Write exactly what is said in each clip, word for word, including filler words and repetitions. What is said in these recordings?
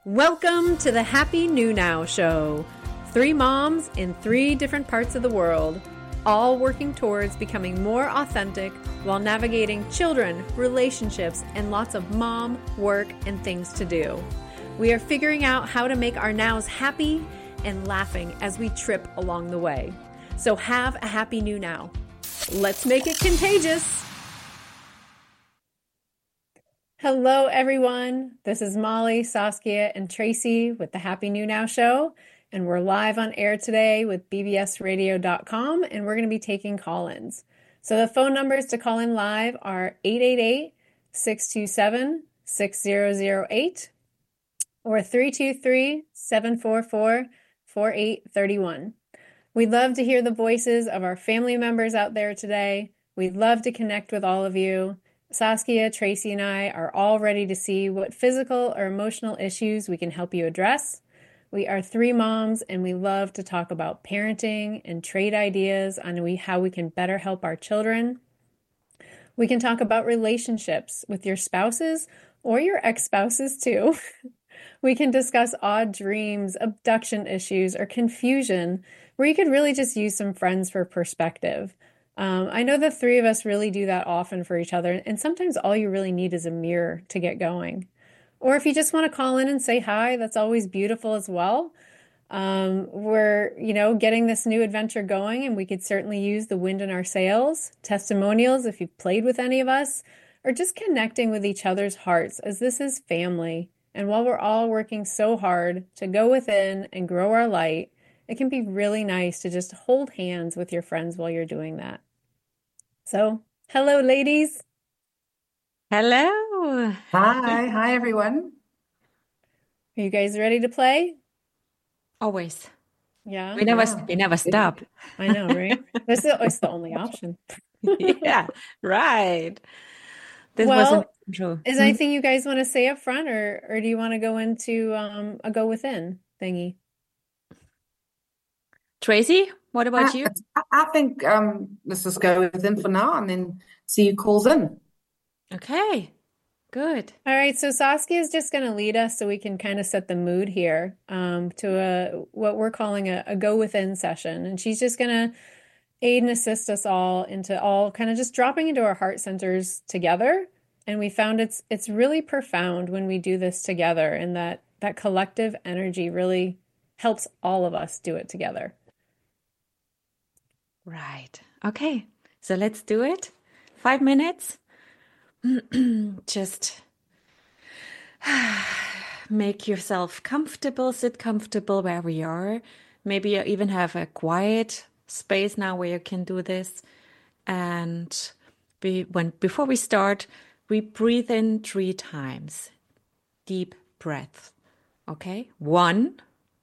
Welcome to the Happy New Now Show. Three moms in three different parts of the world, all working towards becoming more authentic while navigating children, relationships, and lots of mom, work, and things to do. We are figuring out how to make our nows happy and laughing as we trip along the way. So have a happy new now. Let's make it contagious. Hello, everyone. This is Molly, Saskia, and Tracy with the Happy New Now Show, and we're live on air today with b b s radio dot com, and we're going to be taking call-ins. So the phone numbers to call in live are eight eight eight, six two seven, six zero zero eight or three two three, seven four four, four eight three one. We'd love to hear the voices of our family members out there today. We'd love to connect with all of you. Saskia, Tracy, and I are all ready to see what physical or emotional issues we can help you address. We are three moms, and we love to talk about parenting and trade ideas on we, how we can better help our children. We can talk about relationships with your spouses or your ex-spouses too. We can discuss odd dreams, abduction issues, or confusion, where you could really just use some friends for perspective. Um, I know the three of us really do that often for each other, and sometimes all you really need is a mirror to get going. Or if you just want to call in and say hi, that's always beautiful as well. Um, we're, you know, getting this new adventure going, and we could certainly use the wind in our sails, testimonials if you've played with any of us, or just connecting with each other's hearts, as this is family. And while we're all working so hard to go within and grow our light, it can be really nice to just hold hands with your friends while you're doing that. So, hello, ladies. Hello. Hi. Hi, everyone. Are you guys ready to play? Always. Yeah. We never Yeah. we never stop. I know, right? This is it's the only option. Yeah, right. This was Well, an intro. is there anything you guys want to say up front, or or do you want to go into um a go within thingy? Tracy, what about I, you? I I think um, let's just go within for now and then see who calls in. Okay, good. All right, so Saskia is just going to lead us so we can kind of set the mood here um, to a what we're calling a, a go within session. And she's just going to aid and assist us all into all kind of just dropping into our heart centers together. And we found it's it's really profound when we do this together, and that that collective energy really helps all of us do it together. Right. Okay, so let's do it. Five minutes. Just make yourself comfortable, sit comfortable wherever you are. Maybe you even have a quiet space now where you can do this. And we, when before we start, we breathe in three times. Deep breath. Okay? One.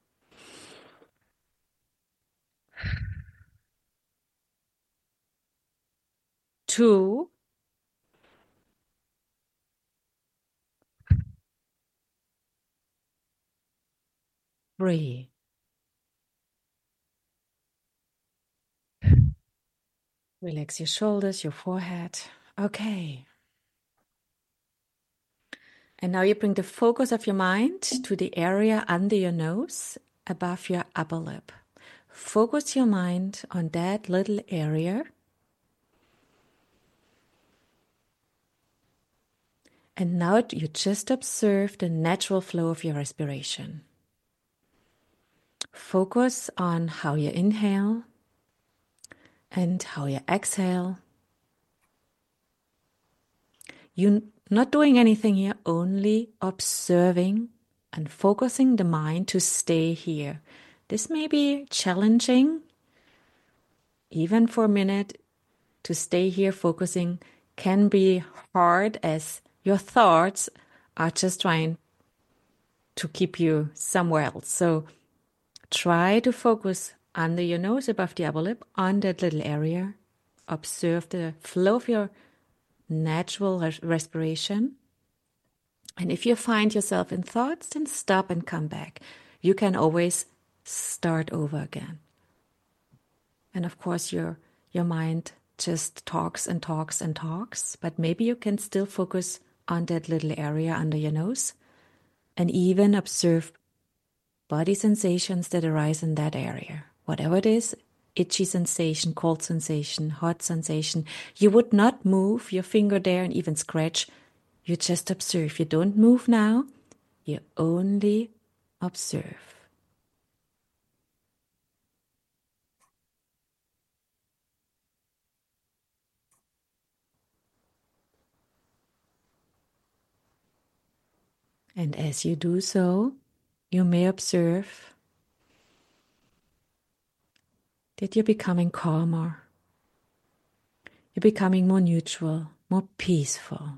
Two. Three. Relax your shoulders, your forehead. Okay. And now you bring the focus of your mind to the area under your nose, above your upper lip. Focus your mind on that little area. And now you just observe the natural flow of your respiration. Focus on how you inhale and how you exhale. You're not doing anything here, only observing and focusing the mind to stay here. This may be challenging, even for a minute, to stay here focusing can be hard as your thoughts are just trying to keep you somewhere else. So try to focus under your nose, above the upper lip, on that little area. Observe the flow of your natural res- respiration. And if you find yourself in thoughts, then stop and come back. You can always start over again. And of course, your your mind just talks and talks and talks, but maybe you can still focus on that little area under your nose and even observe body sensations that arise in that area. Whatever it is, itchy sensation, cold sensation, hot sensation, you would not move your finger there and even scratch. You just observe. You don't move now. You only observe. And as you do so, you may observe that you're becoming calmer. You're becoming more neutral, more peaceful.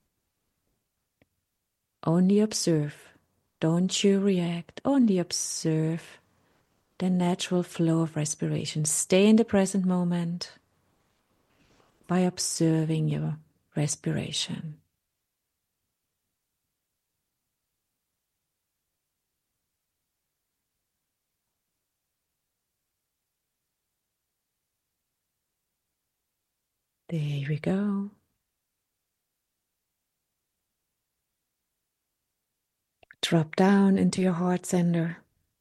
Only observe. Don't you react. Only observe the natural flow of respiration. Stay in the present moment by observing your respiration. There we go. Drop down into your heart center.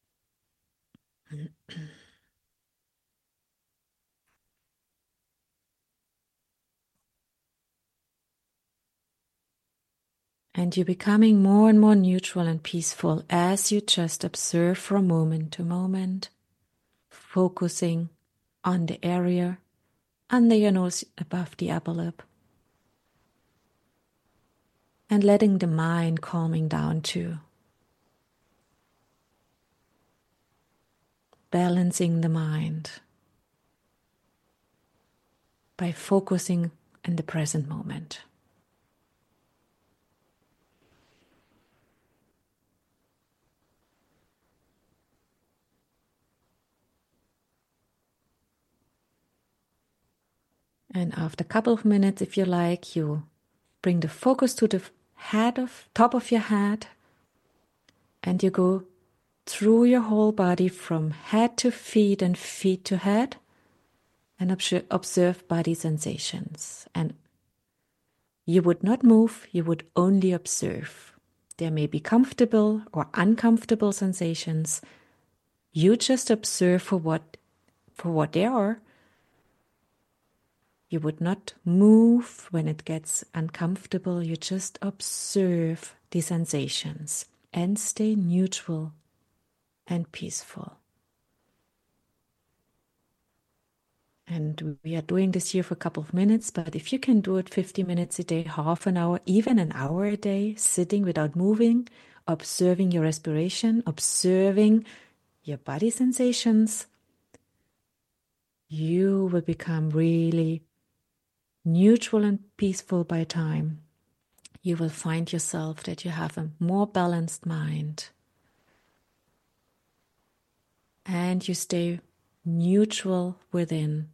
And you're becoming more and more neutral and peaceful as you just observe from moment to moment, focusing on the area under your nose above the upper lip. And letting the mind calming down too. Balancing the mind by focusing in the present moment. And after a couple of minutes, if you like, you bring the focus to the head of top of your head, and you go through your whole body from head to feet and feet to head, and observe body sensations. And you would not move, you would only observe. There may be comfortable or uncomfortable sensations. You just observe for what for what they are. You would not move when it gets uncomfortable. You just observe the sensations and stay neutral and peaceful. And we are doing this here for a couple of minutes, but if you can do it fifty minutes a day, half an hour, even an hour a day, sitting without moving, observing your respiration, observing your body sensations, you will become really neutral and peaceful by time. You will find yourself that you have a more balanced mind. And you stay neutral within.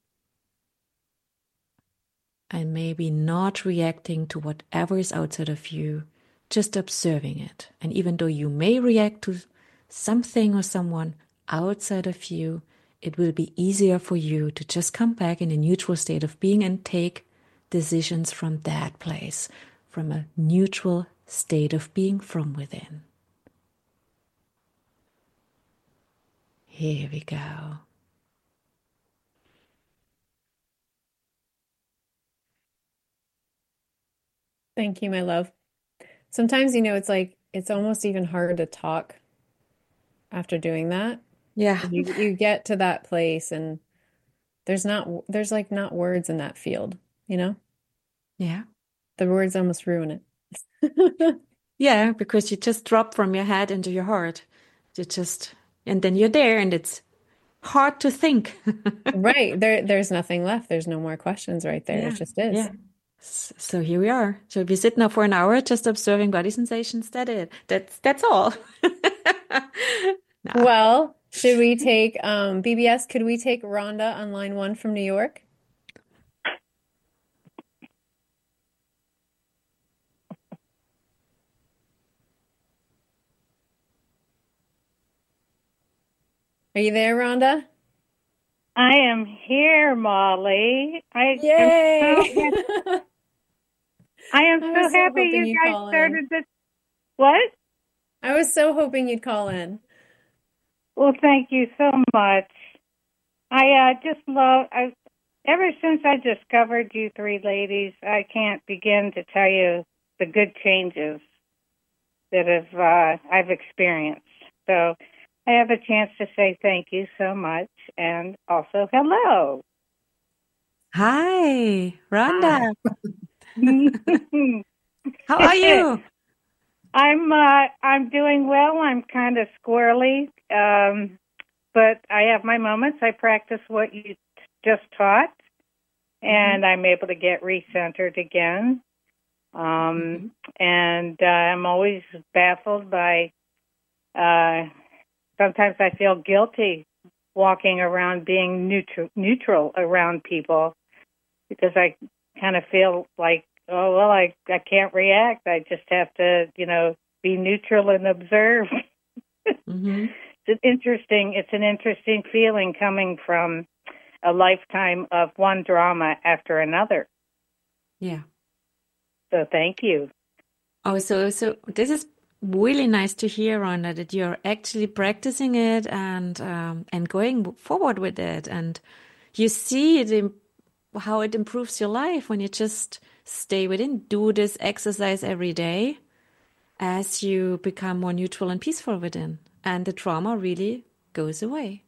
And maybe not reacting to whatever is outside of you, just observing it. And even though you may react to something or someone outside of you, it will be easier for you to just come back in a neutral state of being and take decisions from that place, from a neutral state of being from within. Here we go. Thank you, my love. Sometimes, you know, it's like, it's almost even hard to talk after doing that. Yeah. You, you get to that place and there's not, there's like not words in that field, you know? Yeah. The words almost ruin it. Yeah, because you just drop from your head into your heart. You just, and then you're there and it's hard to think. Right. There, there's nothing left. There's no more questions right there. Yeah. It just is. Yeah. So here we are. So we sit now for an hour just observing body sensations. That's it. That's that's all. No. Well, should we take um, B B S? Could we take Rhonda on line one from New York? Are you there, Rhonda? I am here, Molly. I Yay! Am so, I am I so was so happy hoping you you'd guys call in. started this. What? I was so hoping you'd call in. Well, thank you so much. I uh, just love, I, ever since I discovered you three ladies, I can't begin to tell you the good changes that have uh, I've experienced. So I have a chance to say thank you so much, and also hello. Hi, Rhonda. I'm How are you? uh, I'm doing well. I'm kind of squirrely, um, but I have my moments. I practice what you just taught, and I'm able to get recentered again. Um, and uh, I'm always baffled by. Uh, sometimes I feel guilty walking around being neutral, neutral around people because I kind of feel like, oh well, I I can't react. I just have to, you know, be neutral and observe. Mm-hmm. It's an interesting. It's an interesting feeling coming from a lifetime of one drama after another. Yeah. So thank you. Oh, so so this is really nice to hear, Rhonda, that you're actually practicing it and um, and going forward with it, and you see it im- how it improves your life when you just stay within, do this exercise every day as you become more neutral and peaceful within, and the trauma really goes away.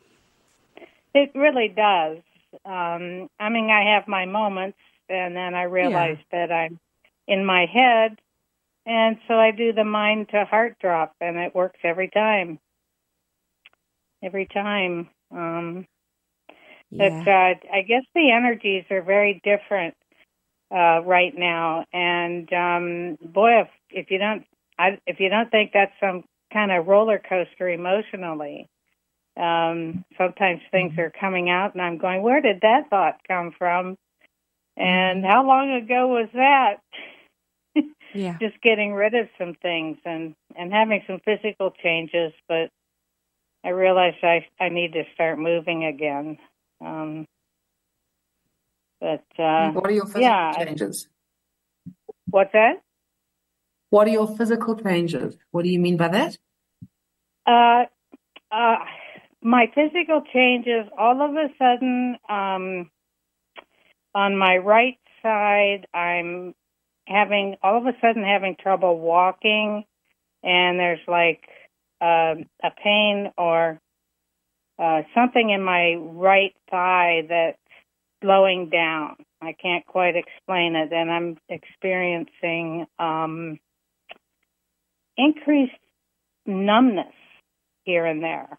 It really does. Um, I mean, I have my moments, and then I realize that I'm in my head, and so I do the mind to heart drop, and it works every time. Every time. Um, Yeah. but uh, I guess the energies are very different uh, right now, and um, boy, if if you don't, I, if you don't think that's some kind of roller coaster emotionally. Um, sometimes things are coming out, and I'm going, where did that thought come from? And how long ago was that? Yeah. Just getting rid of some things and, and having some physical changes, but I realized I, I need to start moving again. Um, but, uh, What are your physical yeah. changes? What's that? What are your physical changes? What do you mean by that? Uh, uh, my physical changes, all of a sudden, um, on my right side, I'm having all of a sudden having trouble walking, and there's like uh, a pain or uh, something in my right thigh that's slowing down. I can't quite explain it, and I'm experiencing um, increased numbness here and there.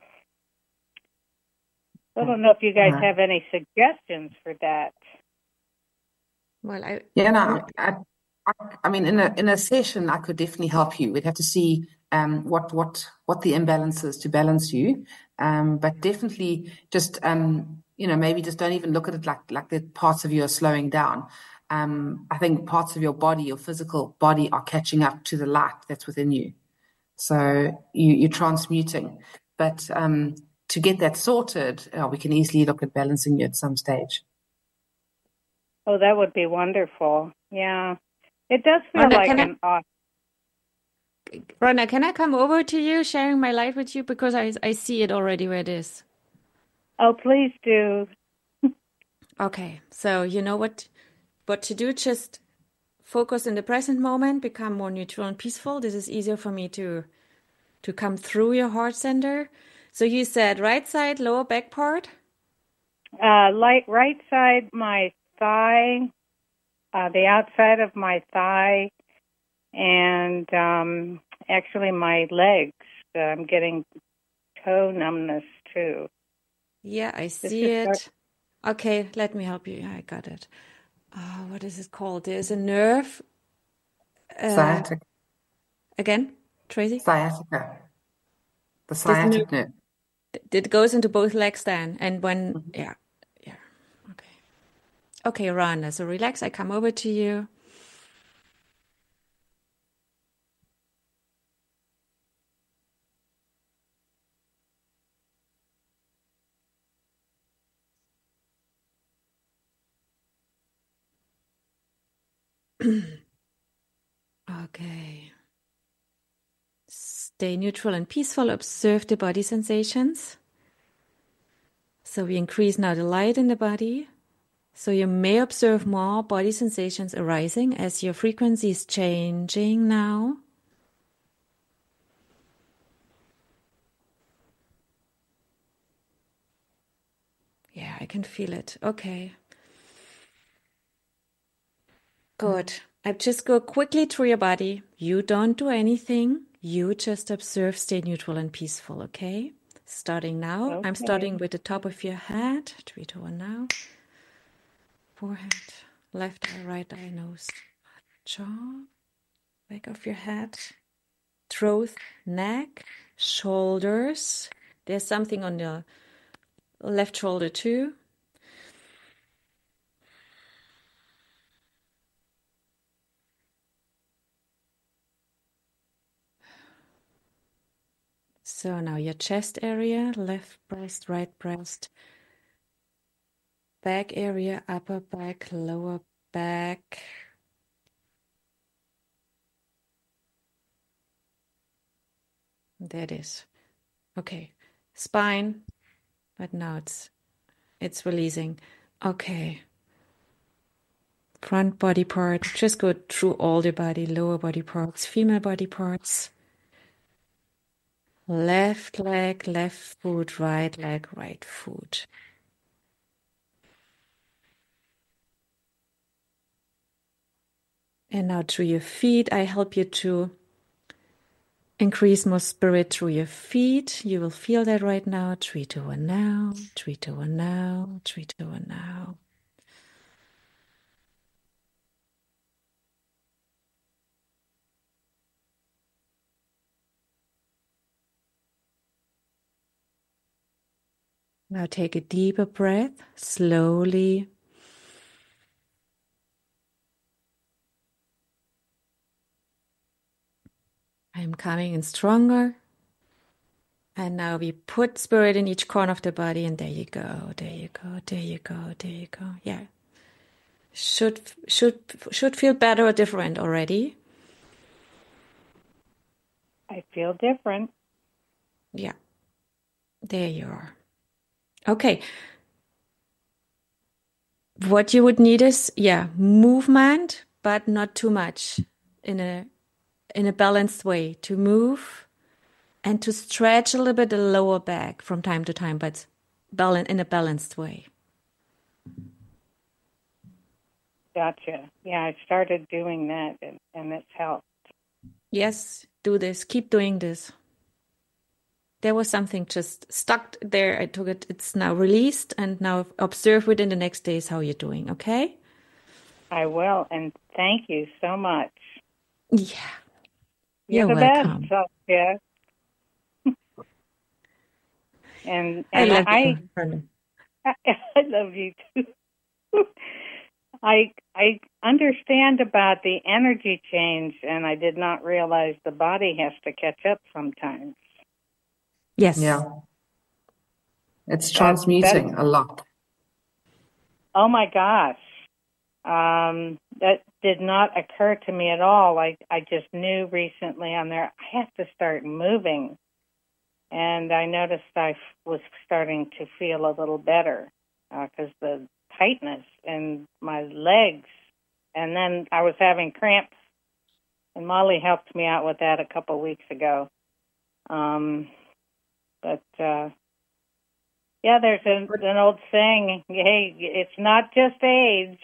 I don't know if you guys Uh, have any suggestions for that. Well, I Yeah, no, I, I, I mean, in a in a session, I could definitely help you. We'd have to see um what what what the imbalance is to balance you. Um, but definitely just um, you know, maybe just don't even look at it like like the parts of you are slowing down. Um, I think parts of your body, your physical body, are catching up to the light that's within you. So you you're transmuting. But um, to get that sorted, uh, we can easily look at balancing you at some stage. Oh, that would be wonderful. Yeah. It does feel Rhonda, like can I an off. Rhonda, can I come over to you, sharing my life with you, because I I see it already where it is. Oh, please do. Okay, so you know what what to do, just focus in the present moment, become more neutral and peaceful. This is easier for me to to come through your heart center. So you said right side, lower back part. Uh, light right side, my thigh, uh, the outside of my thigh, and um, actually my legs. Uh, I'm getting toe numbness too. Yeah, I This see is start- it. Okay, let me help you. Yeah, I got it. Uh, what is it called? There's a nerve. Uh, Sciatica. again, Tracy? Sciatica. The There's a nerve sciatic nerve. that goes into both legs then. And when, yeah, yeah. Okay. Okay, Rhonda, so relax. I come over to you. Okay. Stay neutral and peaceful. Observe the body sensations. So we increase now the light in the body. So you may observe more body sensations arising as your frequency is changing now. Yeah, I can feel it. Okay. Good. I just go quickly through your body. You don't do anything. You just observe, stay neutral and peaceful, okay? Starting now. Okay. I'm starting with the top of your head. Three, two, one now. Forehead, left eye, right eye, nose, jaw, back of your head, throat, neck, shoulders. There's something on the left shoulder too. So now your chest area, left breast, right breast, back area, upper back, lower back. There it is. Okay. Spine, but now it's it's releasing. Okay. Front body part, just go through all the body, lower body parts, female body parts. Left leg, left foot, right leg, right foot. And now through your feet, I help you to increase more spirit through your feet. You will feel that right now. Three, two, one now. Three, two, one now. Three, two, one now. Now take a deeper breath, slowly. I'm coming in stronger. And now we put spirit in each corner of the body, and there you go, there you go, there you go, there you go. Yeah. Should should should feel better or different already. I feel different. Yeah. There you are. Okay. What you would need is, yeah, movement, but not too much, in a in a balanced way, to move and to stretch a little bit the lower back from time to time, but balance in a balanced way. Gotcha. Yeah, I started doing that, and, and it's helped. Yes, do this. Keep doing this. There was something just stuck there. I took it. It's now released, and now observe within the next days how you're doing, okay? I will, and thank you so much. Yeah. You're, You're the welcome. best, Sophia. and I and love I, you, Brenda. I, I love you too. I I understand about the energy change, and I did not realize the body has to catch up sometimes. Yes. Yeah. It's transmuting a lot. Oh my gosh. Um, that did not occur to me at all. I, I just knew recently on there, I have to start moving. And I noticed I f- was starting to feel a little better because uh, the tightness in my legs. And then I was having cramps. And Molly helped me out with that a couple of weeks ago. Um, but, uh, yeah, there's an, an old saying, hey, it's not just age.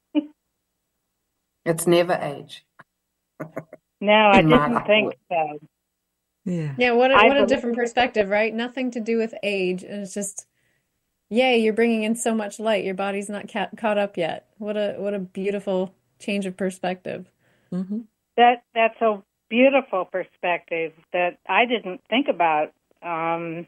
It's never age. No, I In my didn't think life. so. Yeah. Yeah, what a, I what a believe- different perspective, right? Nothing to do with age. And it's just, yay, you're bringing in so much light. Your body's not ca- caught up yet. What a what a beautiful change of perspective. Mm-hmm. That that's a beautiful perspective that I didn't think about. Um,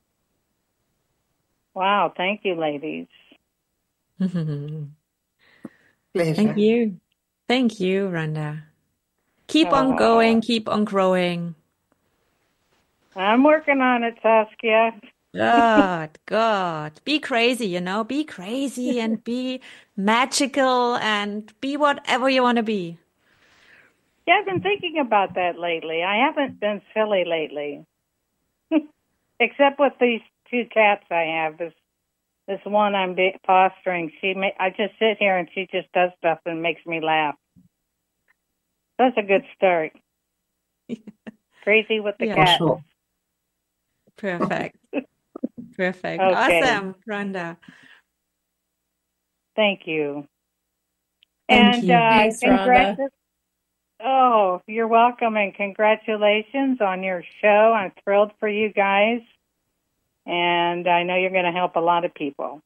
wow, thank you, ladies. Pleasure. Thank you. Thank you, Rhonda. Keep on Aw. going, keep on growing. I'm working on it, Saskia. God, God. Be crazy, you know, be crazy and be magical and be whatever you want to be. Yeah, I've been thinking about that lately. I haven't been silly lately, except with these two cats I have. This this one I'm be- fostering. She, ma- I just sit here and she just does stuff and makes me laugh. That's a good start. Crazy with the Yeah. For cats. sure. Perfect. Perfect. Okay. Awesome, Rhonda. Thank you. Thank And you. uh, Thanks, Rhonda. congrats. Oh, you're welcome, and congratulations on your show. I'm thrilled for you guys, and I know you're going to help a lot of people.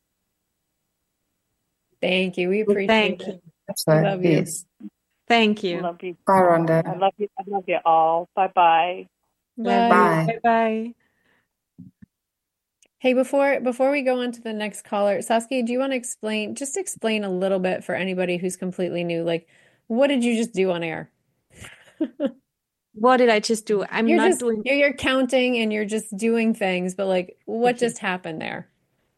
Thank you. We appreciate Thank it. you. We love So, you. yes. Thank I you. love you. Bye, I Rhonda. love you. I love you all. Bye bye. Love Bye. you. Bye. Bye-bye. Hey, before before we go on to the next caller, Saskia, do you want to explain, just explain a little bit for anybody who's completely new, like what did you just do on air? What did I just do? I'm You're not just doing. you're, you're counting and you're just doing things, but like what Okay. just happened there?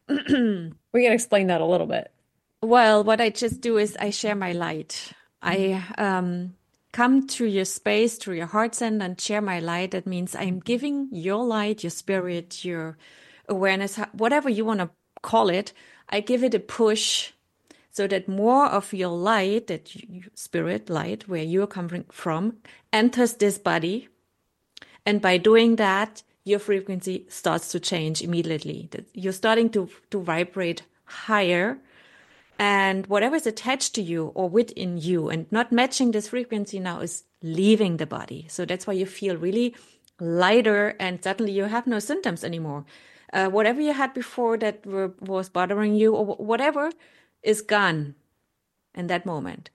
We gotta explain that a little bit. Well, what I just do is I share my light. I um, come to your space, to your heart center, and share my light. That means I'm giving your light, your spirit, your awareness, ho- whatever you want to call it. I give it a push so that more of your light, that you, spirit light, where you're coming from, enters this body. And by doing that, your frequency starts to change immediately. That you're starting to, to vibrate higher, and whatever is attached to you or within you and not matching this frequency now is leaving the body. So that's why you feel really lighter, and suddenly you have no symptoms anymore. Uh, whatever you had before that were, was bothering you or wh- whatever is gone in that moment.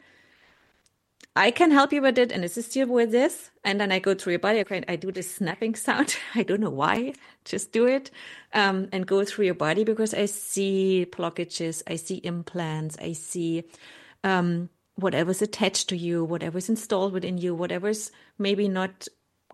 I can help you with it and assist you with this. And then I go through your body. Okay, I do this snapping sound. I don't know why. Just do it. Um, and go through your body because I see blockages. I see implants. I see um, whatever's attached to you, whatever's installed within you, whatever's maybe not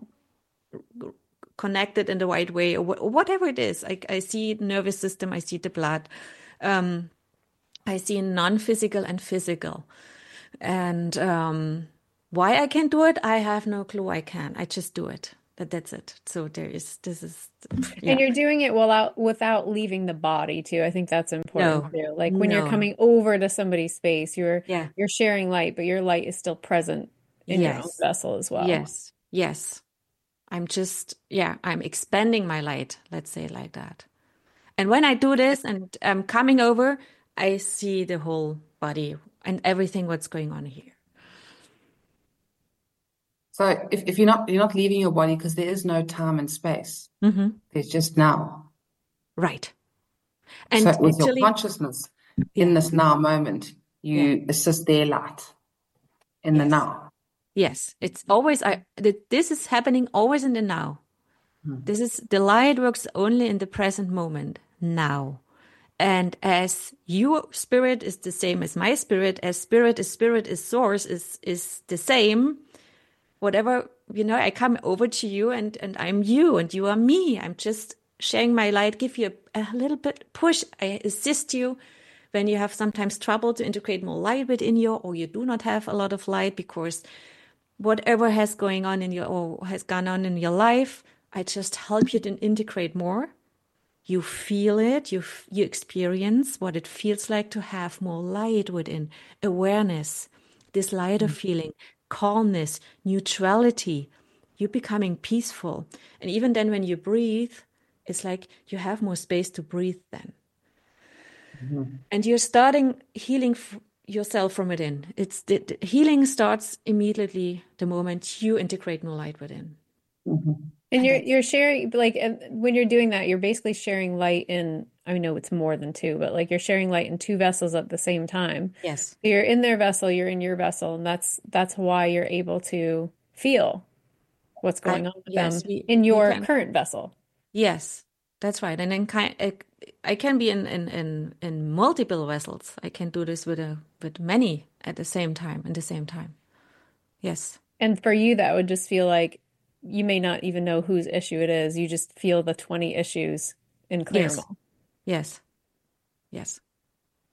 connected in the right way, or wh- whatever it is. I, I see nervous system. I see the blood. Um, I see non-physical and physical. And um, why I can do it, I have no clue. I can. I just do it. That that's it. So there is. This is. Yeah. And you're doing it without without leaving the body too. I think that's important No. too. Like when you're No. coming over to somebody's space, you're Yeah. you're sharing light, but your light is still present in your own Yes. vessel as well. Yes. Yes. I'm just. Yeah. I'm expanding my light. Let's say it like that. And when I do this and I'm coming over, I see the whole body and everything what's going on here. So if, if you're not you're not leaving your body because there is no time and space. Mm-hmm. There's just now. Right. So And with your actually, consciousness in yeah. this now moment, Yeah. you assist their light in the Yes. now. Yes. It's always. I. th- This is happening always in the now. Hmm. This is the light works only in the present moment, now. And as your spirit is the same as my spirit, as spirit is spirit is source is is the same. Whatever, you know, I come over to you and and I'm you and you are me. I'm just sharing my light, give you a, a little bit push. I assist you when you have sometimes trouble to integrate more light within you, or you do not have a lot of light because whatever has going on in your or has gone on in your life, I just help you to integrate more. You feel it, you f- you experience what it feels like to have more light within, awareness, this lighter feeling, calmness, neutrality. You're becoming peaceful. And even then when you breathe, it's like you have more space to breathe then. Mm-hmm. And you're starting healing f- yourself from within. It's the, the healing starts immediately the moment you integrate more light within. Mm-hmm. And you're you're sharing like and when you're doing that, you're basically sharing light in, I know it's more than two, but like you're sharing light in two vessels at the same time. Yes. You're in their vessel, you're in your vessel, and that's that's why you're able to feel what's I, going on with yes, them we, in we your can. current vessel. Yes, that's right. And then kind, I, I can be in, in, in, in multiple vessels. I can do this with a with many at the same time, in the same time. Yes. And for you, that would just feel like you may not even know whose issue it is. You just feel the twenty issues in Yes. Claremont. Yes. Yes.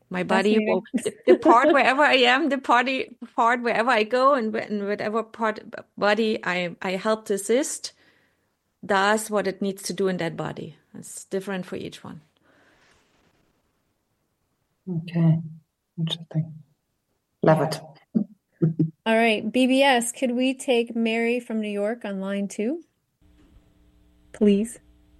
My body will, the, the part wherever I am, the party part wherever I go, and, and whatever part body I I help to assist, does what it needs to do in that body. It's different for each one. Okay, interesting. Love it. All right, B B S, could we take Mary from New York on line two? Please.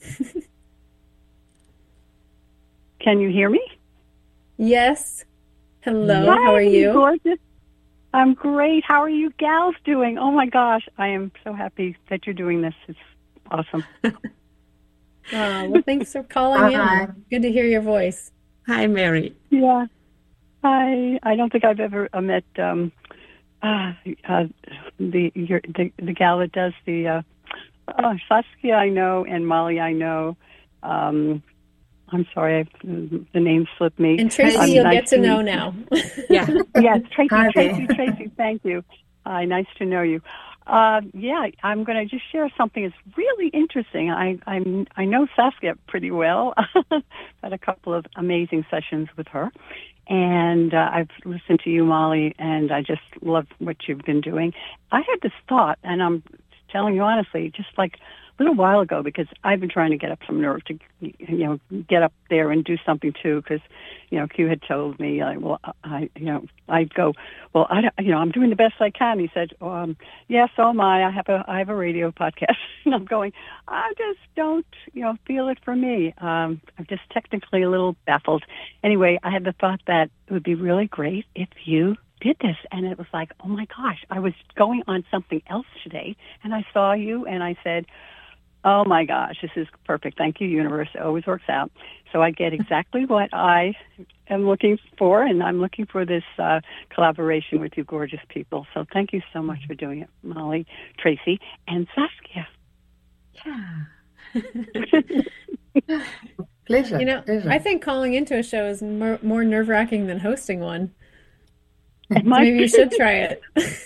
Can you hear me? Yes. Hello, Hi, how are you? Gorgeous. I'm great. How are you gals doing? Oh my gosh, I am so happy that you're doing this. It's awesome. Oh, well, thanks for calling Hi. in. Good to hear your voice. Hi, Mary. Yeah. I I don't think I've ever uh, met um uh, uh the your, the the gal that does the uh, uh Saskia I know, and Molly I know. Um I'm sorry, I, the name slipped me. And Tracy, Um, you'll nice get to know meet now. Yeah. Yes, Tracy, Hi Tracy, there. Tracy, thank you. Hi, nice to know you. Uh, yeah, I'm going to just share something that's really interesting. I I, I know Saskia pretty well. Had a couple of amazing sessions with her. And uh, I've listened to you, Molly, and I just love what you've been doing. I had this thought, and I'm telling you honestly, just like a little while ago, because I've been trying to get up some nerve to, you know, get up there and do something too. Because, you know, Q had told me, uh, well, I, you know, I'd go, well, I, you know, I'm doing the best I can. He said, um, yeah, so am I. I have a, I have a radio podcast, and I'm going, I just don't, you know, feel it for me. Um, I'm just technically a little baffled. Anyway, I had the thought that it would be really great if you did this. And it was like, oh my gosh, I was going on something else today, and I saw you, and I said, oh my gosh, this is perfect. Thank you, universe. It always works out. So I get exactly what I am looking for, and I'm looking for this uh, collaboration with you gorgeous people. So thank you so much for doing it, Molly, Tracy, and Saskia. Yeah. Pleasure. You know, pleasure. I think calling into a show is more, more nerve-wracking than hosting one. It might Maybe you should try it.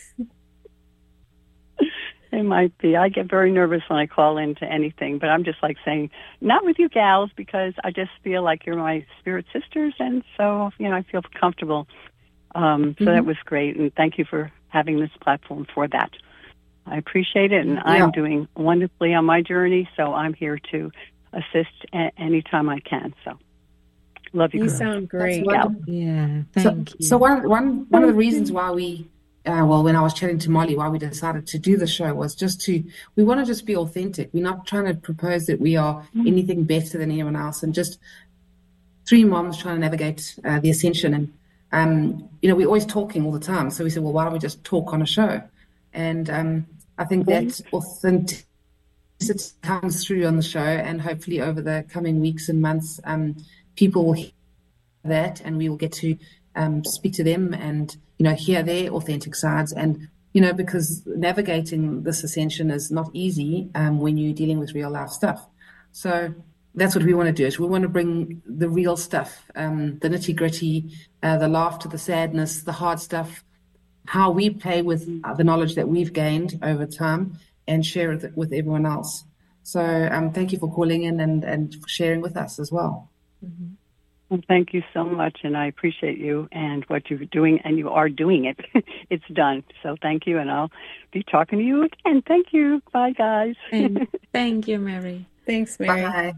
It might be. I get very nervous when I call into anything, but I'm just like saying, not with you gals, because I just feel like you're my spirit sisters, and so, you know, I feel comfortable. Um, so Mhm. that was great, and thank you for having this platform for that. I appreciate it, and Yeah. I'm doing wonderfully on my journey, so I'm here to assist a- anytime I can. So, love you. You girls. sound That's great. wonderful. Yeah. So, Thank you. so one, one, one of the reasons why we, uh, well, when I was chatting to Molly, why we decided to do the show was just to, we want to just be authentic. We're not trying to propose that we are anything better than anyone else, and just three moms trying to navigate uh, the ascension. And, um, you know, we're always talking all the time. So we said, well, why don't we just talk on a show? And um, I think that authenticity comes through on the show, and hopefully over the coming weeks and months, um, people will hear that, and we will get to um, speak to them and, you know, hear their authentic sides. And, you know, because navigating this ascension is not easy um, when you're dealing with real life stuff. So that's what we want to do. Is we want to bring the real stuff, um, the nitty gritty, uh, the laughter, the sadness, the hard stuff, how we play with the knowledge that we've gained over time, and share it with everyone else. So um, thank you for calling in and, and for sharing with us as well. Mhm. Well, thank you so much, and I appreciate you and what you're doing, and you are doing it. It's done. So thank you, and I'll be talking to you again. Thank you. Bye, guys. Thank, thank you, Mary. Thanks, Mary. Bye.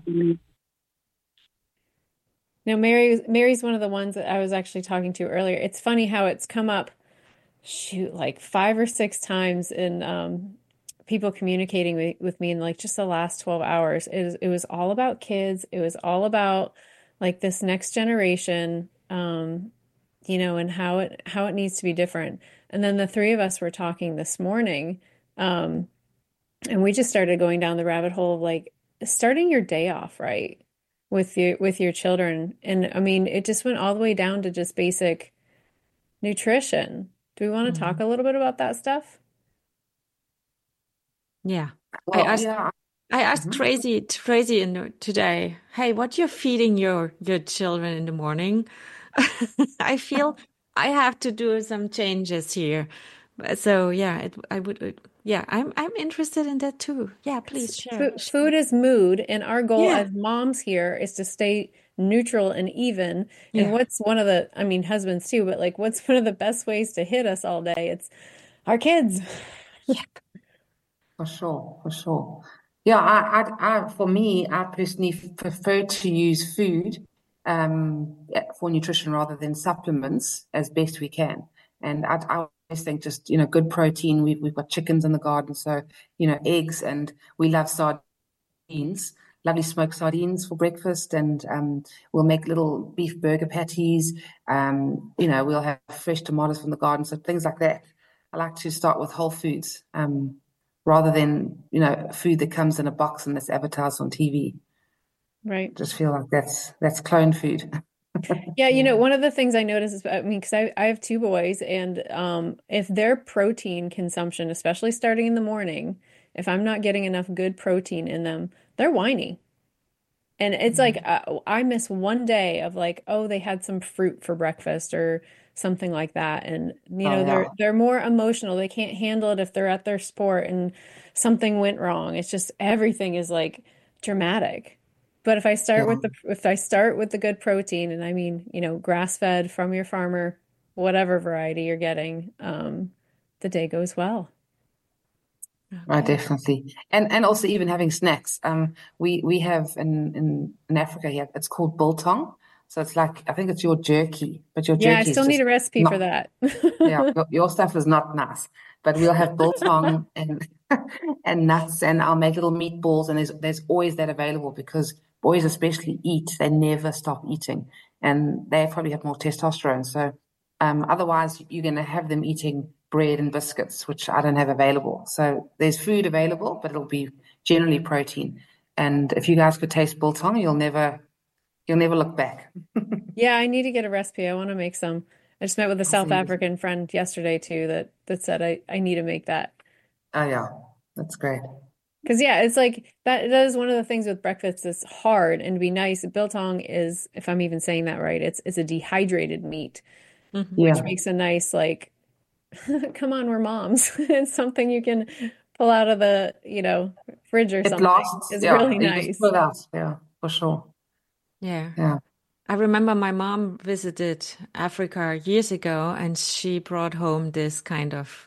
No, Mary, Mary's one of the ones that I was actually talking to earlier. It's funny how it's come up, shoot, like five or six times in um, people communicating with, with me in like just the last twelve hours. It was, it was all about kids. It was all about like this next generation, um, you know, and how it how it needs to be different. And then the three of us were talking this morning, um, and we just started going down the rabbit hole of like starting your day off right with your with your children. And I mean, it just went all the way down to just basic nutrition. Do we want to talk a little bit about that stuff? Yeah. I Well, asked yeah. I asked Mhm. Tracy Tracy in the, today, hey, what you're feeding your your children in the morning? I feel I have to do some changes here So yeah, it, I would. It, yeah, I'm I'm interested in that too. Yeah, It's, please share. food, Share. food is mood, and our goal Yeah, as moms here is to stay neutral and even. And yeah, what's one of the, I mean, husbands too, but like, what's one of the best ways to hit us all day? It's our kids. yeah. For sure, for sure. Yeah, I, I, I, for me, I personally prefer to use food um, yeah, for nutrition rather than supplements as best we can. And I, I always think just, you know, good protein. We've, we've got chickens in the garden, so, you know, eggs, and we love sardines, lovely smoked sardines for breakfast. And um, we'll make little beef burger patties. Um, you know, we'll have fresh tomatoes from the garden, so things like that. I like to start with whole foods. Um, rather than, you know, food that comes in a box and that's advertised on T V. Right. Just feel like that's that's clone food. Yeah, you know, one of the things I notice is, I mean, because I, I have two boys, and um, if their protein consumption, especially starting in the morning, if I'm not getting enough good protein in them, they're whiny. And it's like uh, I miss one day of like, oh, they had some fruit for breakfast or something like that. And you Oh know, they're yeah, they're more emotional. They can't handle it if they're at their sport and something went wrong. It's just everything is like dramatic. But if I start yeah. with the if I start with the good protein, and I mean, you know, grass-fed from your farmer, whatever variety you're getting, um, the day goes well. Right, Okay. definitely. And and also even having snacks. Um, we we have in in, in Africa here, it's called biltong. So it's like I think it's your jerky, but your Yeah, I jerky is still need just a recipe for not. that. Yeah, your, your stuff is not nice, but we'll have biltong and and nuts, and I'll make little meatballs, and there's there's always that available because boys especially eat, they never stop eating, and they probably have more testosterone. So um, otherwise, you're going to have them eating bread and biscuits, which I don't have available. So there's food available, but it'll be generally protein. And if you guys could taste biltong, you'll never you'll never look back. Yeah, I need to get a recipe. I want to make some. I just met with a I'll South send you. African friend yesterday too that that said I I need to make that. Oh yeah, that's great. Because yeah, it's like that that is one of the things with breakfast that's hard and to be nice. Biltong is, if I'm even saying that right, it's it's a dehydrated meat, Hmm. which Yeah. makes a nice like, come on, we're moms. It's something you can pull out of the, you know, fridge or It something. lasts, It's yeah. really You just pull nice. it out, yeah, for sure. Yeah. Yeah. I remember my mom visited Africa years ago, and she brought home this kind of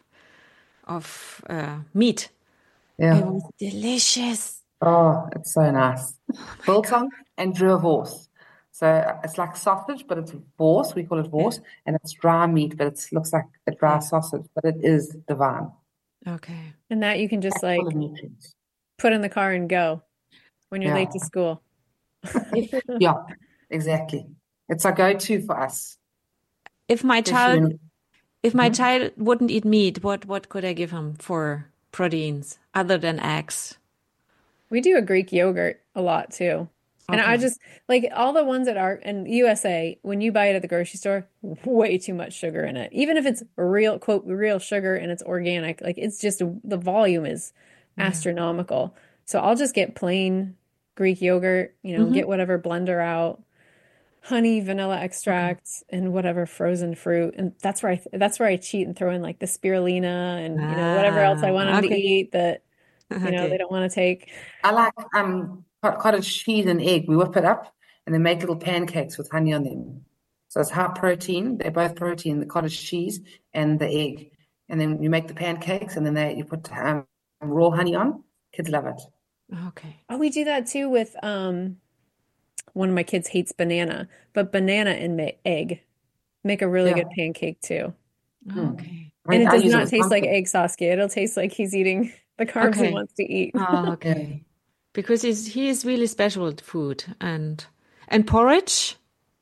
of uh, meat. It Yeah. was delicious. Oh, it's so nice. Oh my God. Biltong and Boerewors. So uh, it's like sausage, but it's wors. We call it Yeah. wors, and it's dry meat, but it looks like a dry Yeah. sausage, but it is divine, Okay. And that you can just packed full of like nutrients. put in the car and go when you're late to Yeah. school. If Yeah, exactly. It's a go-to for us, if my especially child when. if my Mhm. child wouldn't eat meat, what what could I give him for proteins other than eggs? We do a Greek yogurt a lot too. And I Okay. just like all the ones that are in U S A, when you buy it at the grocery store, way too much sugar in it. Even if it's real, quote, real sugar and it's organic, like it's just the volume is Yeah. astronomical. So I'll just get plain Greek yogurt, you know, Hmm. get whatever blender out, honey, vanilla Okay. extracts, and whatever frozen fruit. And that's where I that's where I cheat and throw in like the spirulina and you know whatever else I want Ah, them to okay. eat that you know they Okay. don't want to take. I like um cot- cottage cheese and egg. We whip it up and then make little pancakes with honey on them. So it's high protein. They're both protein, the cottage cheese and the egg. And then you make the pancakes and then they you put um, raw honey on. Kids love it. Okay. Oh, we do that too with um one of my kids hates banana, but banana and ma egg make a really good Yeah. pancake too. Mm. Okay. I, And it I does use it not with taste like pumpkin. egg, Saskia. It'll taste like he's eating the carbs he Okay. wants to eat. Ah, Yeah. okay. Because he's he is really special with food and and porridge.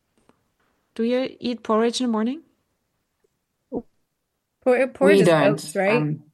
Do you eat porridge in the morning? Por porridge We is don't. oats, right? Um,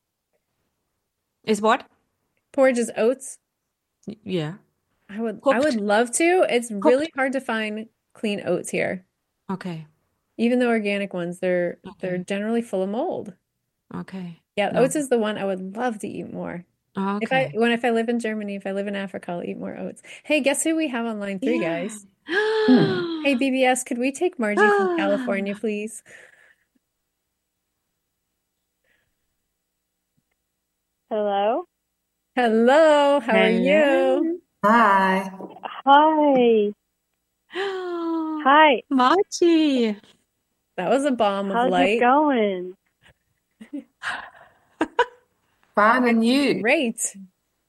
Is what? Porridge is oats. Y- Yeah. I would I would Cooked. love to. It's really Cooked. hard to find clean oats here. Okay. Even the organic ones, they're they're Okay. generally full of mold. Okay. Yeah, No. oats is the one I would love to eat more. If I Okay. when if I live in Germany, if I live in Africa, I'll eat more oats. Hey, guess who we have on line three, Yeah. guys? Hey, B B S, could we take Margie from Ah. California, please? Hello. Hello, how are Hello. you? Hi. Hi. Hi. Margie. That was a bomb of How's it light. going? Fine, and you? Great.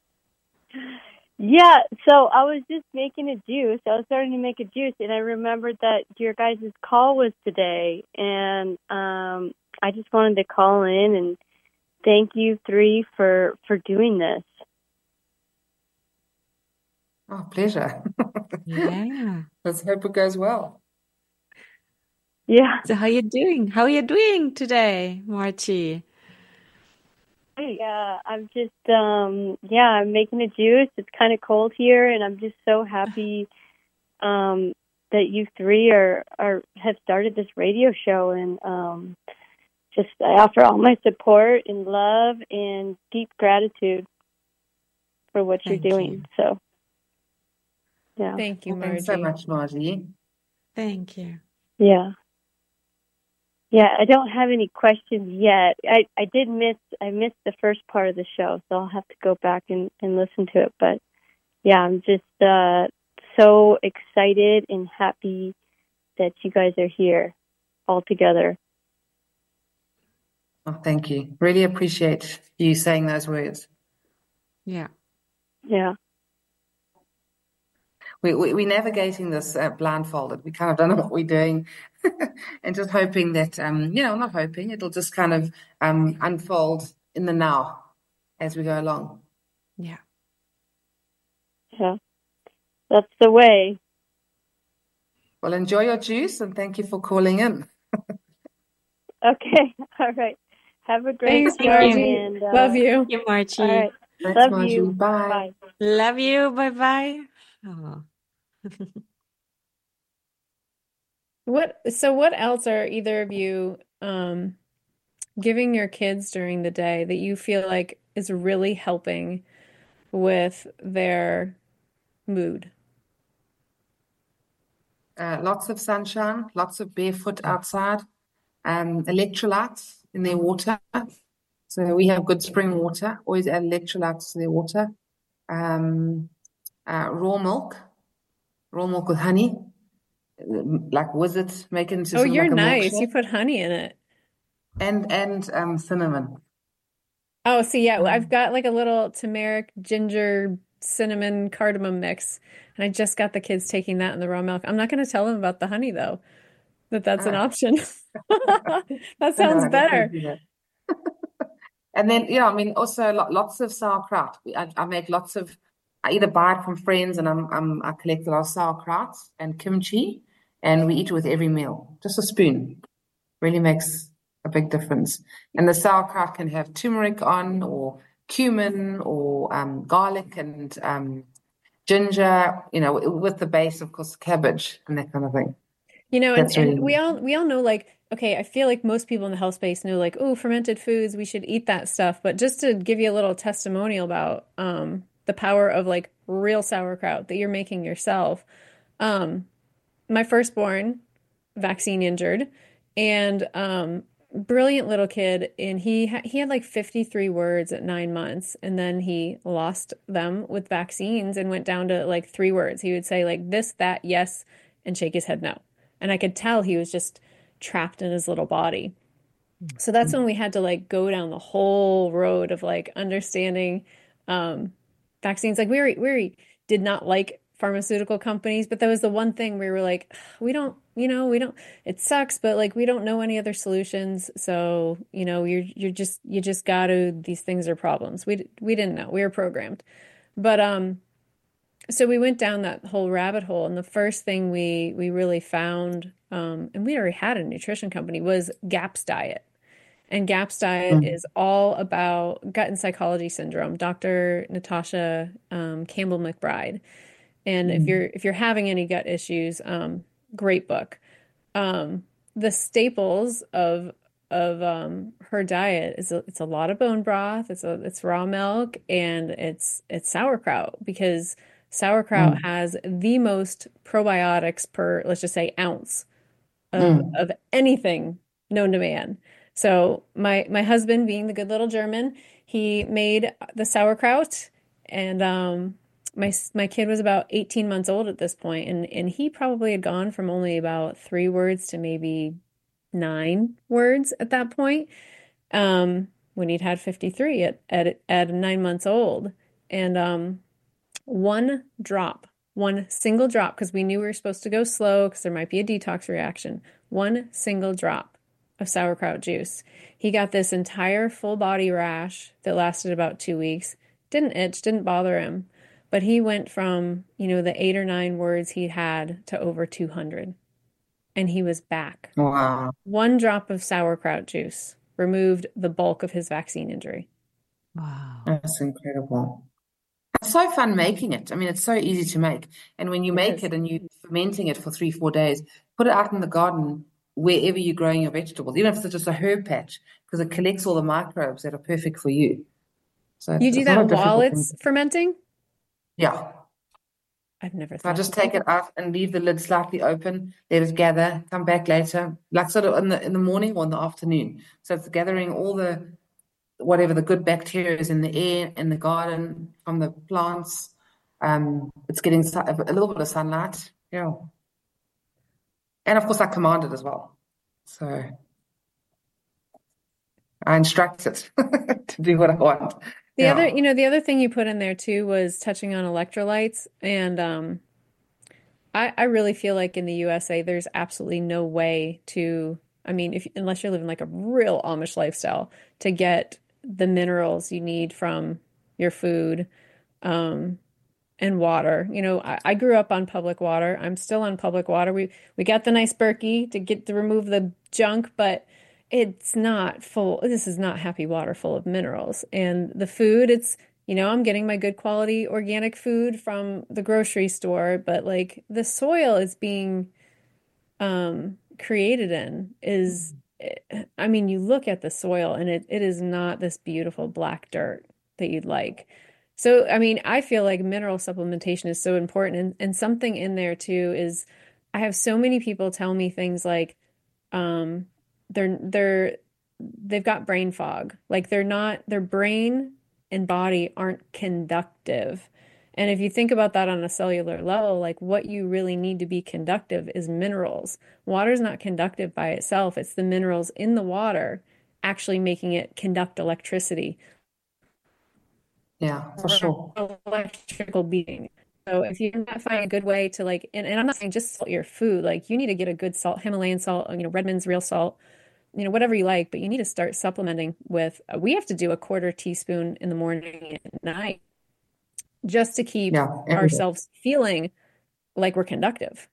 Yeah, so I was just making a juice. I was starting to make a juice, and I remembered that your guys' call was today, and um, I just wanted to call in and thank you three for for doing this. Oh, pleasure. Yeah. Let's hope it goes well. Yeah. So how you doing? How are you doing today, Margie? Yeah, I'm just um yeah, I'm making a juice. It's kind of cold here, and I'm just so happy um that you three are are have started this radio show, and um just I offer all my support and love and deep gratitude for what Thank you're you. doing. So, yeah. Thank you, Thanks so Margie. much, Margie. Thank you. Yeah. Yeah, I don't have any questions yet. I, I did miss I missed the first part of the show, so I'll have to go back and, and listen to it. But yeah, I'm just uh, so excited and happy that you guys are here all together. Oh, thank you. Really appreciate you saying those words. Yeah. Yeah. We, we, we're navigating this uh, blindfolded. We kind of don't know what we're doing and just hoping that, um, you know, not hoping, it'll just kind of um, unfold in the now as we go along. Yeah. Yeah. That's the way. Well, enjoy your juice and thank you for calling in. Okay. All right. Have a great Thanks, show, Margie. and uh, Love you. Thank you, Margie. all right. Thanks, Love Margie. you. Bye. Bye. Love you. Bye-bye. Oh. What, so what else are either of you um giving your kids during the day that you feel like is really helping with their mood? Uh, lots of sunshine, lots of barefoot outside, um, electrolytes in their water. So we have good spring water, always add electrolytes to their water. Um, uh, raw milk, raw milk with honey, like Wizard, make it into Oh, sort of you're like a nice. You milkshake, put honey in it. and and um, cinnamon. Oh, see, yeah, I've Um, got like a little turmeric, ginger, cinnamon, cardamom mix, and I just got the kids taking that in the raw milk. I'm not going to tell them about the honey though, that that's an ah, option. That no, no, sounds I definitely better. do that. And then, yeah, I mean, also lo- lots of sauerkraut. We- I, I make lots of. I either buy it from friends, and I'm, I'm I collect a lot of sauerkraut and kimchi, and we eat it with every meal. Just a spoon really makes a big difference. And the sauerkraut can have turmeric on, or cumin, or um, garlic and um, ginger. You know, with the base, of course, cabbage and that kind of thing. You know, and, That's and we really. all we all know like, okay, I feel like most people in the health space know like, oh, fermented foods, we should eat that stuff. But just to give you a little testimonial about um the power of like real sauerkraut that you're making yourself. Um, my firstborn, vaccine injured, and um brilliant little kid, and he ha he had like fifty-three words at nine months, and then he lost them with vaccines and went down to like three words. He would say like this, that, yes, and shake his head no. And I could tell he was just trapped in his little body. So that's when we had to like go down the whole road of like understanding um, vaccines. Like we were, we did not like pharmaceutical companies, but that was the one thing we were like, we don't, you know, we don't, it sucks, but like we don't know any other solutions. So, you know, you're you're just you just gotta, these things are problems. We we didn't know. We were programmed. But um so we went down that whole rabbit hole, and the first thing we we really found, um, and we already had a nutrition company, was GAPS diet. And GAPS diet Mm. is all about gut and psychology syndrome. Doctor Natasha um, Campbell McBride. And if you're Mm. if you're having any gut issues, um, great book. Um, the staples of of um, her diet is a, it's a lot of bone broth, it's a it's raw milk, and it's it's sauerkraut, because sauerkraut Mm. has the most probiotics per, let's just say, ounce of Mm. of anything known to man. So my my husband, being the good little German, he made the sauerkraut, and um, my my kid was about eighteen months old at this point, and and he probably had gone from only about three words to maybe nine words at that point. Um, when he'd had fifty-three at at at nine months old, and um, one drop, one single drop, because we knew we were supposed to go slow because there might be a detox reaction. One single drop of sauerkraut juice. He got this entire full body rash that lasted about two weeks. Didn't itch, didn't bother him, but he went from, you know, the eight or nine words he had to over two hundred, and he was back. Wow. One drop of sauerkraut juice removed the bulk of his vaccine injury. Wow. That's incredible. It's so fun making it. I mean, it's so easy to make. And when you It make is. it and you're fermenting it for three, four days, put it out in the garden wherever you're growing your vegetables, even if it's just a herb patch, because it collects all the microbes that are perfect for you. So You it's, do it's not a that while difficult thing. it's fermenting? Yeah. I've never So I thought just of take it out and leave the lid slightly open, let it gather, come back later, like sort of in the in the morning or in the afternoon. So it's gathering all the whatever the good bacteria is in the air, in the garden, from the plants. Um, it's getting su- a little bit of sunlight. Yeah. And of course, I command it as well. So I instruct it to do what I want. The Yeah. other, you know, the other thing you put in there too was touching on electrolytes. And um, I, I really feel like in the U S A, there's absolutely no way to, I mean, if unless you're living like a real Amish lifestyle, to get the minerals you need from your food, um, and water. You know, I, I grew up on public water. I'm still on public water. We we got the nice Berkey to get to remove the junk, but it's not full. This is not happy water full of minerals. And the food, it's, you know, I'm getting my good quality organic food from the grocery store, but like the soil is being um created in is, I mean, you look at the soil and it, it is not this beautiful black dirt that you'd like. So, I mean, I feel like mineral supplementation is so important. And, and something in there too is I have so many people tell me things like um, they're they're they've got brain fog. Like they're not, their brain and body aren't conductive. And if you think about that on a cellular level, like what you really need to be conductive is minerals. Water's not conductive by itself. It's the minerals in the water actually making it conduct electricity. Yeah, for sure. Electrical being. So if you're not finding a good way to like, and, and I'm not saying just salt your food, like you need to get a good salt, Himalayan salt, you know, Redmond's real salt, you know, whatever you like, but you need to start supplementing with, uh, we have to do a quarter teaspoon in the morning and at night just to keep Yeah, every day. ourselves feeling like we're conductive.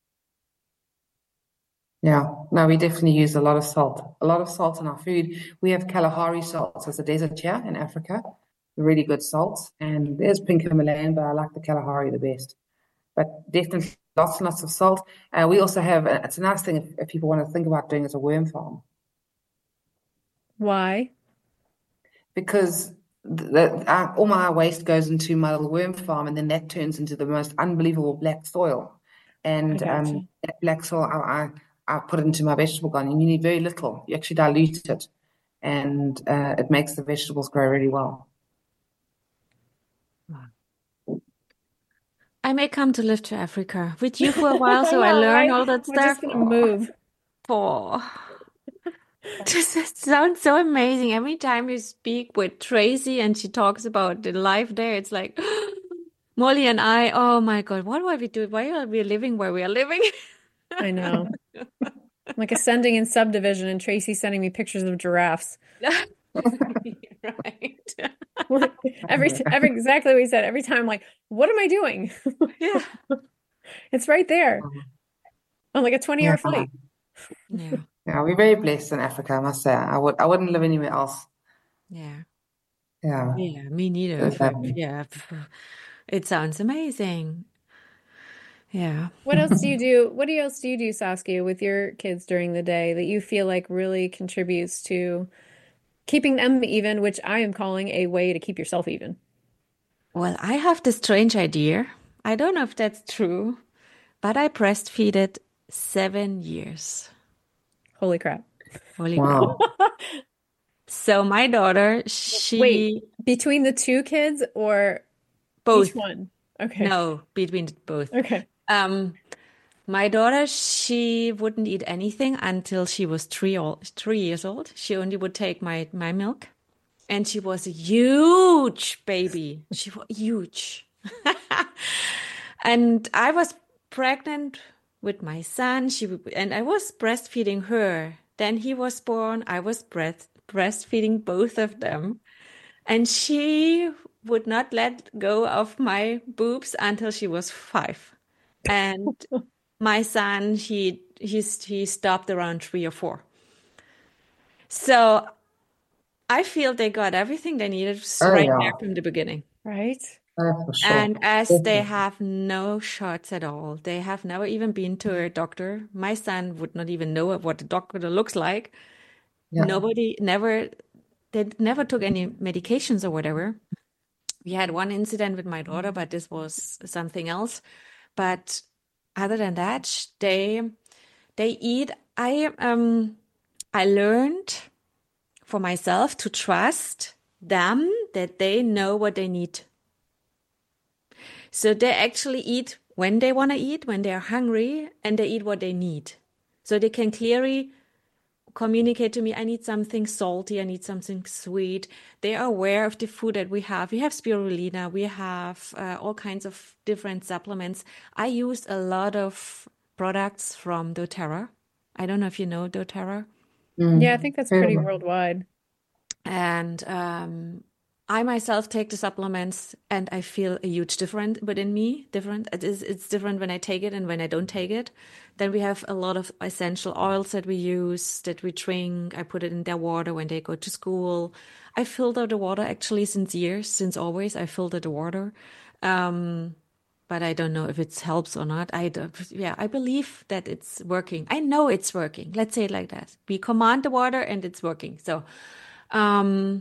Yeah, no, we definitely use a lot of salt, a lot of salt in our food. We have Kalahari salt, so it's a desert here in Africa, really good salt. And there's pink Himalayan, but I like the Kalahari the best. But definitely lots and lots of salt. Uh, we also have, uh, it's a nice thing if, if people want to think about doing is a worm farm. Why? Because the, uh, all my waste goes into my little worm farm, and then that turns into the most unbelievable black soil. And I gotcha. um, that black soil, I, I, I put it into my vegetable garden, and you need very little. You actually dilute it, and uh, it makes the vegetables grow really well. I may come to live to Africa with you for a while, so I know, learn right? all that We're stuff. just gonna move. Oh, just it sounds so amazing. Every time you speak with Tracy and she talks about the life there, it's like Molly and I, oh my God, what are we doing? Why are we living where we are living? I know. Like ascending in subdivision, and Tracy sending me pictures of giraffes. Right. Every every exactly what he said. Every time I'm like, what am I doing? Yeah. It's right there on like a twenty hour Yeah. flight. Yeah. Yeah, we're very blessed in Africa, I must say. I would, I wouldn't live anywhere else. Yeah. Yeah, Yeah, me neither. it's If I, lovely. yeah. It sounds amazing. Yeah. What else do you do? What else do you do, Saskia, with your kids during the day that you feel like really contributes to keeping them even, which I am calling a way to keep yourself even? Well, I have this strange idea. I don't know if that's true, but I breastfeeded seven years. Holy crap. Holy crap. Wow. So my daughter, Wait, she between the two kids or each both. one? Okay. No, between both. Okay. Um, my daughter, she wouldn't eat anything until she was three old, three years old. She only would take my my milk, and she was a huge baby. She was huge. And I was pregnant with my son. She w- and I was breastfeeding her. Then he was born. I was breast breastfeeding both of them. And she would not let go of my boobs until she was five. And my son, he he's he stopped around three or four. So I feel they got everything they needed Oh, right yeah. there from the beginning. Right? Oh, for sure. And as they Definitely. have no shots at all, they have never even been to a doctor. My son would not even know what a doctor looks like. Yeah. Nobody, never, they never took any medications or whatever. We had one incident with my daughter, but this was something else. But other than that, sh- they they eat. I um I learned for myself to trust them that they know what they need. So they actually eat when they want to eat, when they are hungry, and they eat what they need. So they can clearly communicate to me, I need something salty, I need something sweet. They are aware of the food that we have. We have spirulina, we have uh, all kinds of different supplements. I use a lot of products from doTERRA. I don't know if you know doTERRA. Yeah, I Mm. think that's Very pretty well. worldwide. And um, I myself take the supplements and I feel a huge difference within me. Different. It is, it's different when I take it and when I don't take it. Then we have a lot of essential oils that we use, that we drink. I put it in their water when they go to school. I filter the water actually since years, since always. I filter the water. Um, but I don't know if it helps or not. I don't, yeah, I believe that it's working. I know it's working. Let's say it like that. We command the water and it's working. So, um,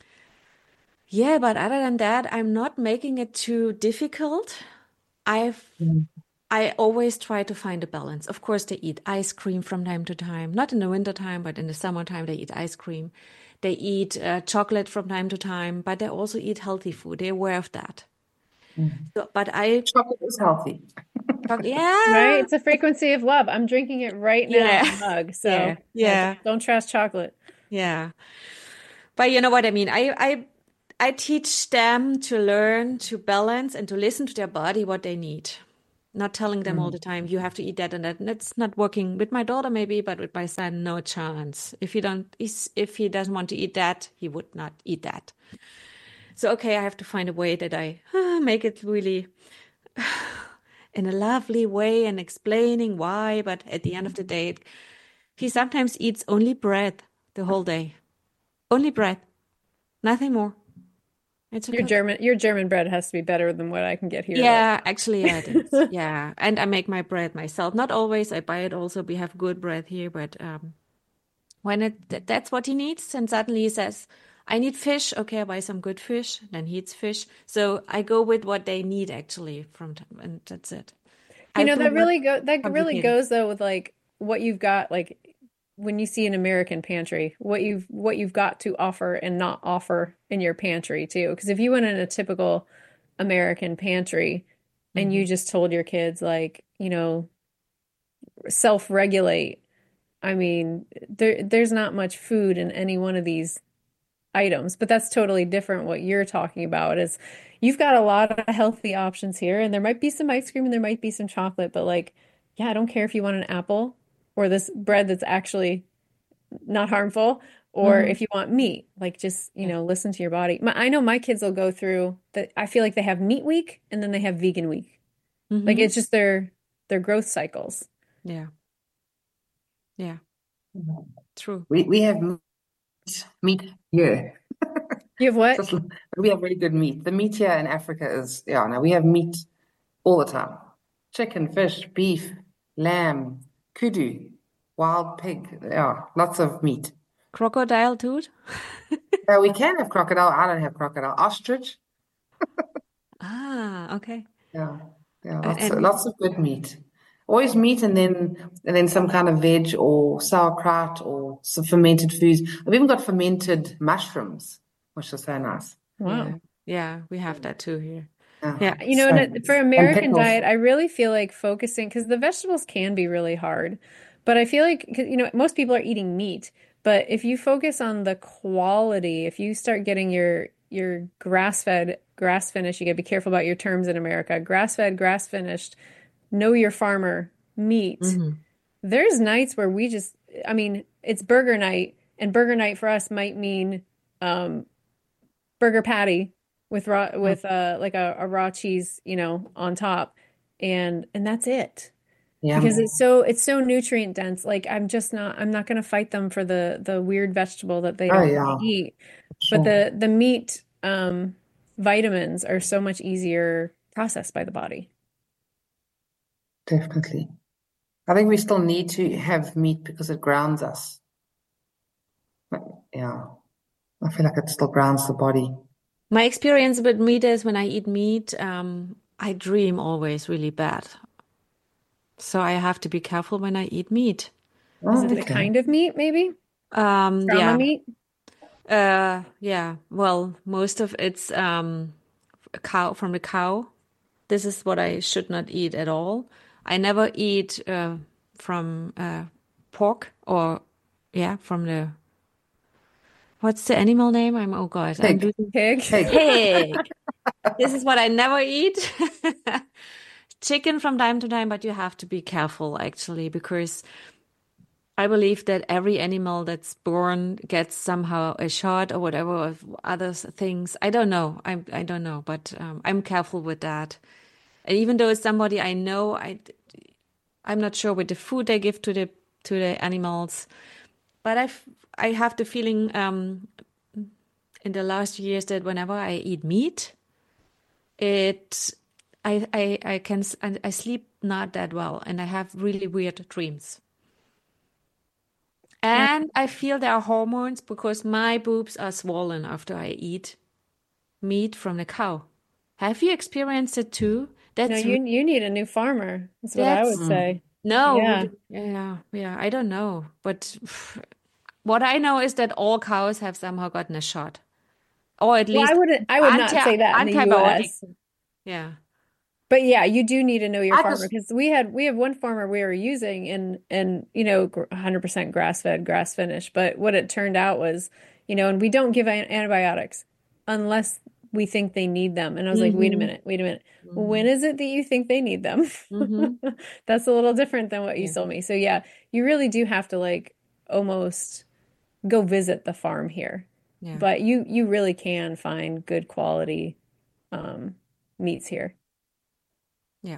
yeah, but other than that, I'm not making it too difficult. I've Mm. I always try to find a balance. Of course, they eat ice cream from time to time, not in the winter time, but in the summertime, they eat ice cream. They eat uh, chocolate from time to time, but they also eat healthy food. They're aware of that. Mm. So, but I, Chocolate is healthy. choc- Right? yeah, It's a frequency of love. I'm drinking it right now yeah, in a mug. So yeah, yeah, yeah, don't, don't trash chocolate. yeah. But you know what I mean? I, I, I teach them to learn to balance and to listen to their body, what they need. Not telling them all Mm. the time, you have to eat that and that. And it's not working with my daughter, maybe, but with my son, no chance. If he don't, is- if he doesn't want to eat that, he would not eat that. So, okay, I have to find a way that I uh, make it really in a lovely way and explaining why. But at the end of the day, it, he sometimes eats only bread the whole day. Only bread, nothing more. It's Your okay. German your German bread has to be better than what I can get here, Yeah, actually, yeah, it is. though. Yeah, and I make my bread myself. Not always. I buy it also. We have good bread here, but um, when it th that's what he needs, and suddenly he says, "I need fish." Okay, I buy some good fish. Then he eats fish. So I go with what they need actually from, t and that's it. You I know, do that not really go that really complicate it. goes though with like what you've got, like when you see an American pantry, what you've what you've got to offer and not offer in your pantry too. Because if you went in a typical American pantry and you hmm just told your kids like, you know, self-regulate, I mean, there there's not much food in any one of these items, but that's totally different. What you're talking about is you've got a lot of healthy options here, and there might be some ice cream and there might be some chocolate, but like, yeah, I don't care if you want an apple or this bread that's actually not harmful, or hmm if you want meat, like just, you Yeah. know, listen to your body. My, I know my kids will go through that. I feel like they have meat week and then they have vegan week. Like hmm it's just their their growth cycles. Yeah. Yeah. True. We we have meat, meat here. You have what? Just we have really good meat. The meat here in Africa is yeah. No, we have meat all the time. Chicken, fish, beef, lamb, kudu, wild pig. Yeah, lots of meat. Crocodile tooth? Uh, we can have crocodile. I don't have crocodile. Ostrich. Ah, okay. Yeah, yeah. And, Lots of, and lots of good meat. Always meat and then and then some kind of veg or sauerkraut or some fermented foods. I've even got fermented mushrooms, which are so nice. Yeah, Wow. yeah, we have that too here. Yeah, Yeah. You know, so and it- for and American pickles. diet, I really feel like focusing because the vegetables can be really hard, but I feel like 'cause, you know, most people are eating meat, but if you focus on the quality, if you start getting your your grass-fed, grass-finished, you got to be careful about your terms in America. Grass-fed, grass-finished, know your farmer meat. hmm There's nights where we just, I mean, it's burger night, and burger night for us might mean um, burger patty with raw with uh like a, a raw cheese, you know, on top, and and that's it because Yeah. it's so it's so nutrient dense. Like I'm just not I'm not going to fight them for the the weird vegetable that they Oh don't want yeah, to eat, but sure. the the meat um vitamins are so much easier processed by the body. Definitely. I think we still need to have meat because it grounds us. But, yeah, I feel like it still grounds the body. My experience with meat is when I eat meat, um, I dream always really bad. So I have to be careful when I eat meat. Is Oh, it the okay. kind of meat, maybe? Um, Trauma yeah, meat? uh, yeah. Well, most of it's um, a cow from the cow. This is what I should not eat at all. I never eat uh, from uh, pork or yeah, from the what's the animal name? I'm oh God, I'm Pig. losing Pig? Pig. pig. This is what I never eat. Chicken from time to time, but you have to be careful actually because I believe that every animal that's born gets somehow a shot or whatever of other things. I don't know. I I don't know, but um, I'm careful with that. And even though it's somebody I know, I I'm not sure with the food they give to the to the animals. But I've I have the feeling um, in the last years that whenever I eat meat, it I I I can s- I, I sleep not that well, and I have really weird dreams. Yeah. And I feel there are hormones because my boobs are swollen after I eat meat from the cow. Have you experienced it too? No, That's re- you you need a new farmer. That's what I would that's Mm. say. no, we Yeah. d- yeah, yeah, I don't know, but what I know is that all cows have somehow gotten a shot, or at Well, I least wouldn't I would not anti say that in the antibiotic. U S. Yeah. But yeah, you do need to know your I farmer just, because we had we have one farmer we were using and and you know gr- one hundred percent grass fed, grass finished. But what it turned out was, you know, and we don't give an antibiotics unless we think they need them. And I was like, wait a Mm-hmm. minute, wait a minute. When Mm-hmm. is it that you think they need them? Mm-hmm. That's a little different than what you Yeah. told me. So yeah, you really do have to like almost go visit the farm here. Yeah. But you you really can find good quality um meats here. Yeah.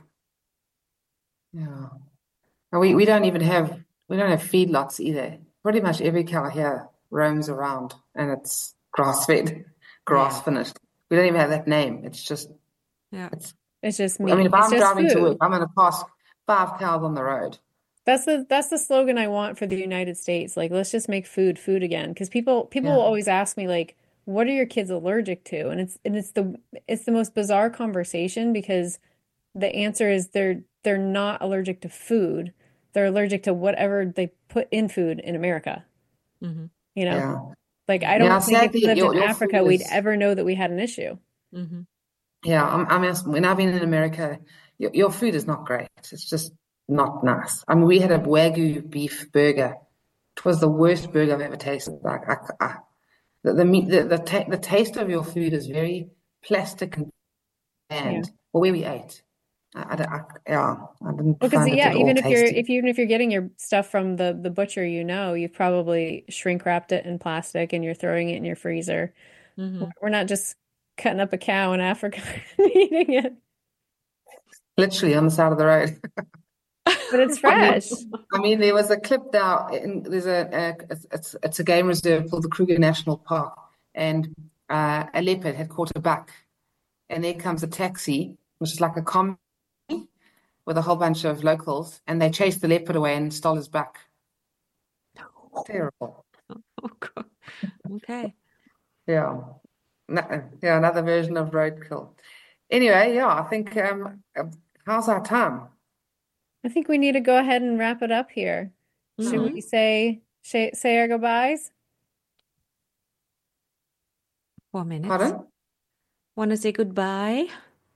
yeah. And we, we don't even have, we don't have feedlots either. Pretty much every cow here roams around and it's grass-fed, grass Yeah. finished. We don't even have that name. It's just, Yeah. it's, It's just I mean, meat. if It's I'm just driving to work, food. I'm going to pass five cows on the road. That's the that's the slogan I want for the United States. Like, let's just make food food again. Because people people will Yeah. always ask me like, what are your kids allergic to? And it's and it's the it's the most bizarre conversation because the answer is they're they're not allergic to food. They're allergic to whatever they put in food in America. Mm-hmm. You know, Yeah. like I Yeah, don't think if we sadly, lived in your, your food Africa, we'd is, ever know that we had an issue. Mm-hmm. yeah, I'm, I mean, when I've been in America, your, your food is not great. It's just not nice. I mean, we had a Wagyu beef burger. It was the worst burger I've ever tasted. Like, I, I, the, the meat, the, the, ta the taste of your food is very plastic and Yeah. bland. Or where we ate. I, I, I, yeah, I didn't Well, because find it yeah, at all even if you're tasty. if even if you're getting your stuff from the the butcher, you know, you've probably shrink wrapped it in plastic and you're throwing it in your freezer. Mm-hmm. We're not just cutting up a cow in Africa and eating it, Literally on the side of the road. but it's I mean, fresh. I mean, there was a clip now. In, there's a, a it's it's a game reserve called the Kruger National Park, and uh, a leopard had caught a buck, and there comes a taxi, which is like a commie with a whole bunch of locals, and they chased the leopard away and stole his buck. Terrible. Oh God. Okay. Yeah, no, yeah, another version of roadkill. Anyway, yeah, I think um, uh, how's our time? I think we need to go ahead and wrap it up here. Should Mhm. we say, say say our goodbyes? Four minutes. Pardon? Want to say goodbye?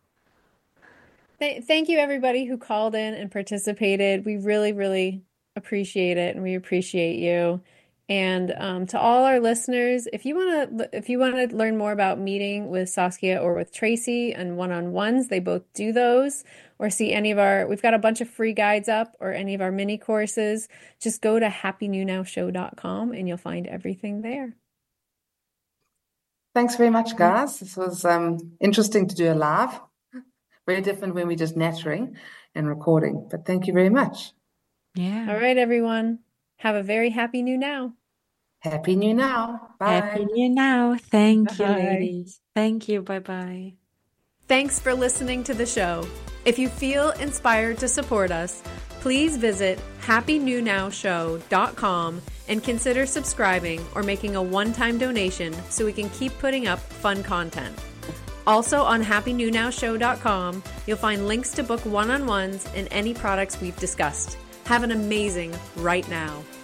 Th thank you, everybody who called in and participated. We really, really appreciate it, and we appreciate you. And um, to all our listeners, if you want to, if you want to learn more about meeting with Saskia or with Tracy and one-on-ones, they both do those. Or see any of our, we've got a bunch of free guides up, or any of our mini courses. Just go to happy new now show dot com and you'll find everything there. Thanks very much, guys. This was um, interesting to do a live. Very different when we're just nattering and recording. But thank you very much. Yeah. All right, everyone. Have a very happy new now. Happy New Now. Bye. Happy New Now. Thank you, Bye. ladies. Thank you. Bye-bye. Thanks for listening to the show. If you feel inspired to support us, please visit happy new now show dot com and consider subscribing or making a one-time donation so we can keep putting up fun content. Also on happy new now show dot com, you'll find links to book one-on-ones and any products we've discussed. Have an amazing right now.